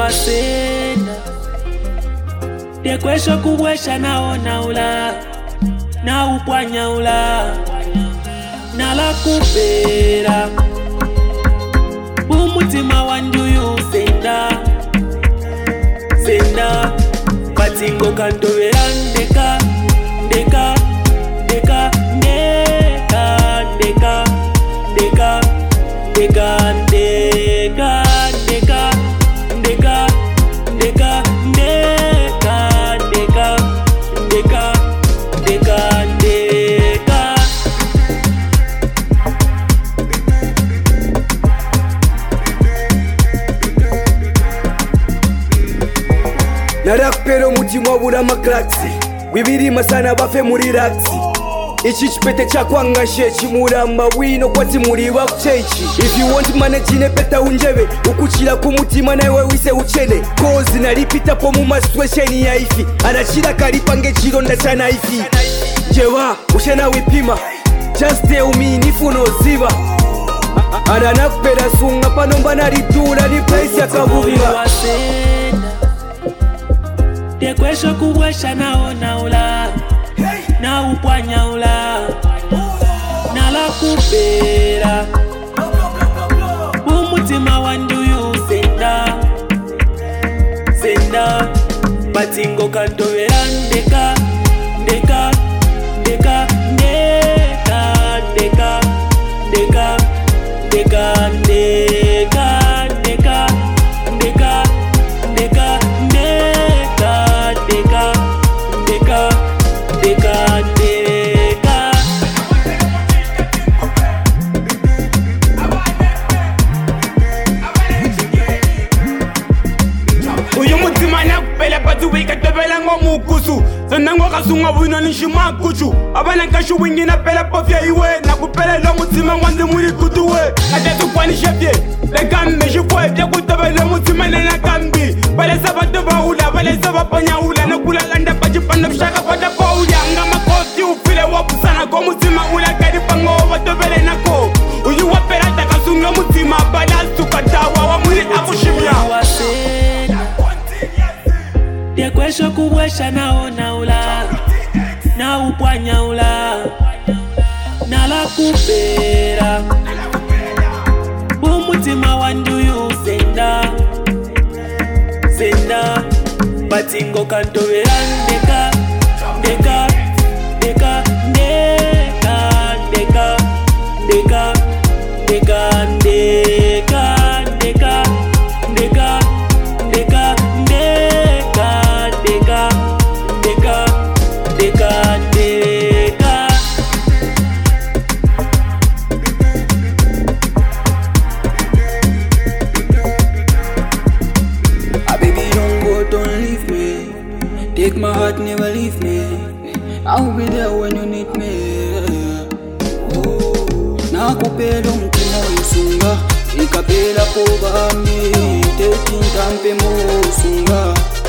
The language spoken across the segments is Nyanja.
wasenda Dekwesho kubwesha naona ula Na upwanya ula Nala kupera Umutima wanduyu senda Senda Batingo kantowera ndeka Ndeka Ndeka Ndeka Ndeka Ndeka Ndeka Ndeka Ndeka Ndeka Ndeka Ndeka Ndeka Ndeka Ndeka Ndeka Narakupera umutima wabura amakraksi wibirima sana bafe muri raksi Ichi chipete chakwangashe chimuramba wino kwati muriba kuchechi If you want managine peta unjebe ukuchira kumutima nawe wise uchene Cause nalipita po mu situation ya ifi Anachira kalipange chironda cha naifi Jewa ushena wipima Just tell me nifuno ziba Ananakupera sunga panomba naridula ni place ya kabubira Dekwesho kubwesha naona ula Na upwanya ula Nala kupera Umutima wanduyu senda Senda Batingo kantowera ndeka Ndeka Ndeka Ndeka Ndeka Ndeka Ndeka Ndeka Ndeka Ndeka Ndeka Ndeka Ndeka Ndeka Ndeka Uyu mutima nakupela pati wika tebela ngomukusu Sana ngoka sunga wino nishima kuchu Abana kashu wingi na pela pofya iwe Nakupela lo mutima wandi muri kutuwe Atetu kwani shefye Lekambe shifwe Pya kutebela mutima nena kambi Bale sabatu baula Bale sabapanya ula Nakula landa pachipanda mshaka pata pauya Ngama kosi ufile wapu sana Ko mutima ula karipango watebele nako Uyu wapera takasunga mutima Bala sukatawa wa muri akushimya Dekwesho kubwesha naona ula Na upwanya ula Nala kupera Umutima wanduyu senda Senda Batingo kantowera ndeka Ndeka Ndeka Ndeka Ndeka Ndeka Ndeka Ndeka Ndeka Ndeka Ndeka Ndeka Ndeka Ndeka Ndeka Ndeka Baby, don't go, don't leave me. Take my heart, never leave me. I'll be there when you need me. Oh, nakupela umutima usunga, ikapela kobami, tetintampe musunga.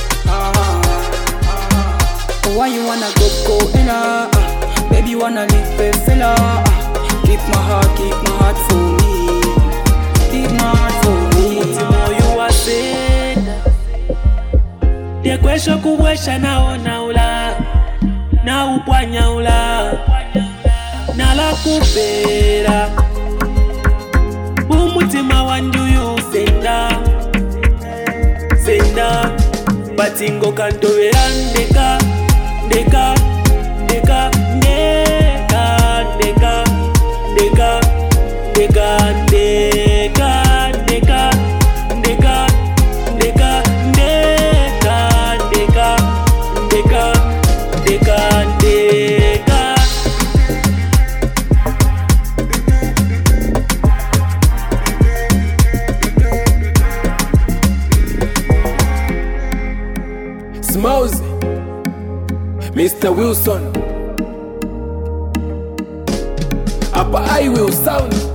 Why you wanna go ela? Baby, wanna leave a fella? Keep my heart for me. Keep my heart for me. Moyo wasenda Dekwesho kubwesha naona ula Na upwanya ula Nala kupera Umutima wanduyu senda Senda Batingo kantowera ndeka Ndeka Ndeka Ndeka Ndeka Ndeka Ndeka Ndeka Ndeka Ndeka Ndeka Ndeka Ndeka Ndeka Ndeka Smallzy Mr. Wilson Upper I will sound